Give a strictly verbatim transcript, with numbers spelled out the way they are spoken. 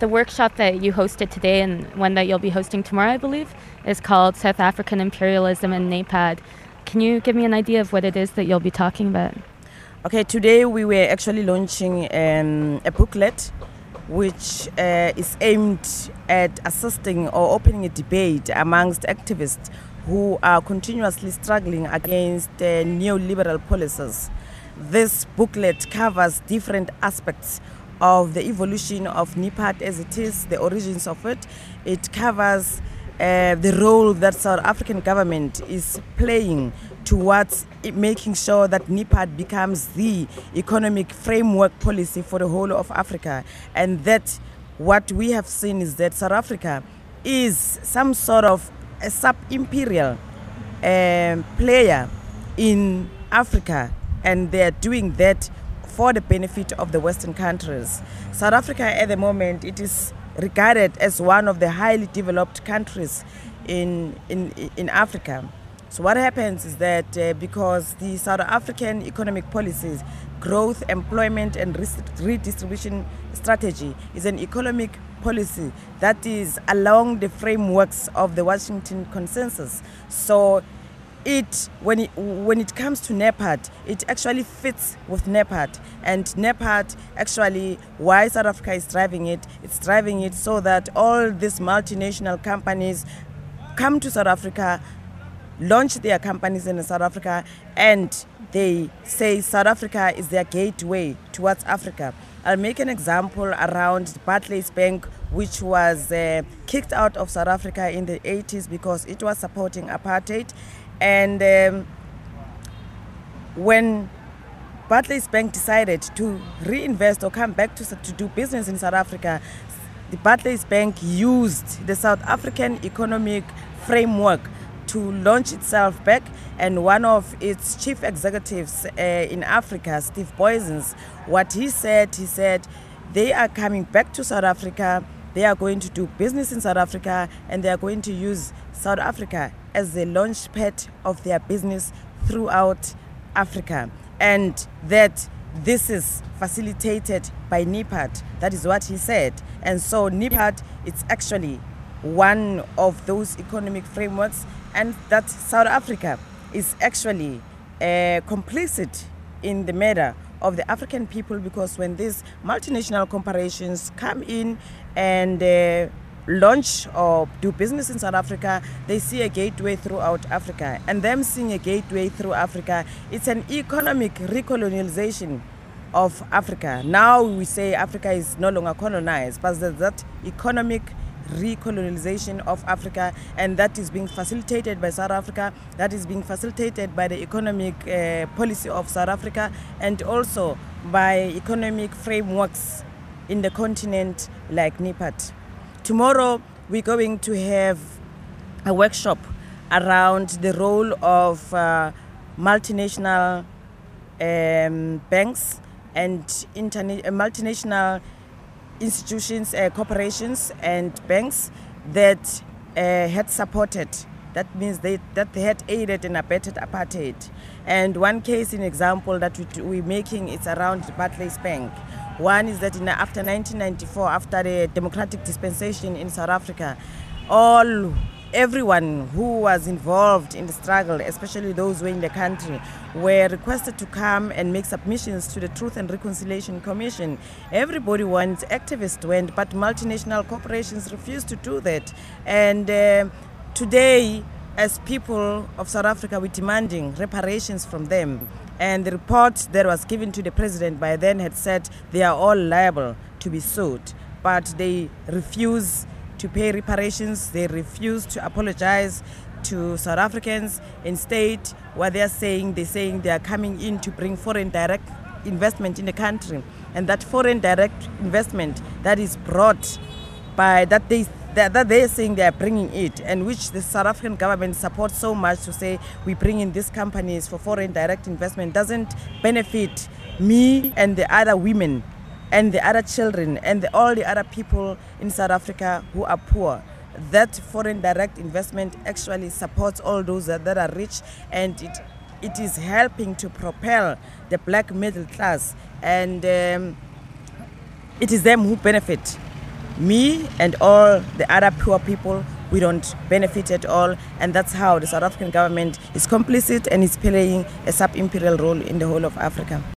the workshop that you hosted today and one that you'll be hosting tomorrow, I believe, is called South African Imperialism and NAPAD. Can you give me an idea of what it is that you'll be talking about? Okay, today we were actually launching um, a booklet which uh, is aimed at assisting or opening a debate amongst activists who are continuously struggling against uh, neoliberal policies. This booklet covers different aspects of the evolution of NAPAD as it is, the origins of it. It covers uh, the role that South African government is playing towards making sure that NAPAD becomes the economic framework policy for the whole of Africa. And that what we have seen is that South Africa is some sort of a sub-imperial um, player in Africa, and they are doing that for the benefit of the Western countries. South Africa at the moment, it is regarded as one of the highly developed countries in, in, in Africa. So what happens is that uh, because the South African economic policies, growth, employment and redistribution strategy is an economic policy that is along the frameworks of the Washington Consensus. So it when it when it comes to NAPAD, it actually fits with NAPAD, and NAPAD actually, why South Africa is driving it, it's driving it so that all these multinational companies come to South Africa, launch their companies in South Africa, and they say South Africa is their gateway towards Africa. I'll make an example around Barclays Bank, which was uh, kicked out of South Africa in the eighties because it was supporting apartheid. And um, when Barclays Bank decided to reinvest or come back to, to do business in South Africa, the Barclays Bank used the South African economic framework to launch itself back, and one of its chief executives uh, in Africa, Steve Boizens, what he said, he said, they are coming back to South Africa, they are going to do business in South Africa, and they are going to use South Africa as the launch pad of their business throughout Africa. And that this is facilitated by NAPAD. That is what he said. And so NAPAD, it's actually one of those economic frameworks, and that South Africa is actually uh, complicit in the matter of the African people, because when these multinational corporations come in and uh, launch or do business in South Africa, they see a gateway throughout Africa. And them seeing a gateway through Africa, it's an economic recolonialization of Africa. Now we say Africa is no longer colonized, but there's that economic recolonization of Africa, and that is being facilitated by South Africa, that is being facilitated by the economic uh, policy of South Africa, and also by economic frameworks in the continent like NAPAD. Tomorrow we're going to have a workshop around the role of uh, multinational um, banks and interna- uh, multinational institutions, uh, corporations and banks that uh, had supported, that means they, that they had aided and abetted apartheid. And one case in example that we, we're making is around the Barclays Bank. One is that in, after nineteen ninety-four, after the democratic dispensation in South Africa, all everyone who was involved in the struggle, especially those who were in the country, were requested to come and make submissions to the Truth and Reconciliation Commission. Everybody went, activists went, but multinational corporations refused to do that. And uh, today, as people of South Africa, we're demanding reparations from them. And the report that was given to the president by then had said they are all liable to be sued, but they refuse to pay reparations, they refuse to apologize to South Africans. Instead, what they're saying, they're saying they are coming in to bring foreign direct investment in the country. And that foreign direct investment that is brought by, that they that, that they're saying they are bringing it, and which the South African government supports so much to say we bring in these companies for foreign direct investment, doesn't benefit me and the other women and the other children and the, all the other people in South Africa who are poor. That foreign direct investment actually supports all those that, that are rich, and it it is helping to propel the black middle class, and um, it is them who benefit, me and all the other poor people, we don't benefit at all, and that's how the South African government is complicit and is playing a sub-imperial role in the whole of Africa.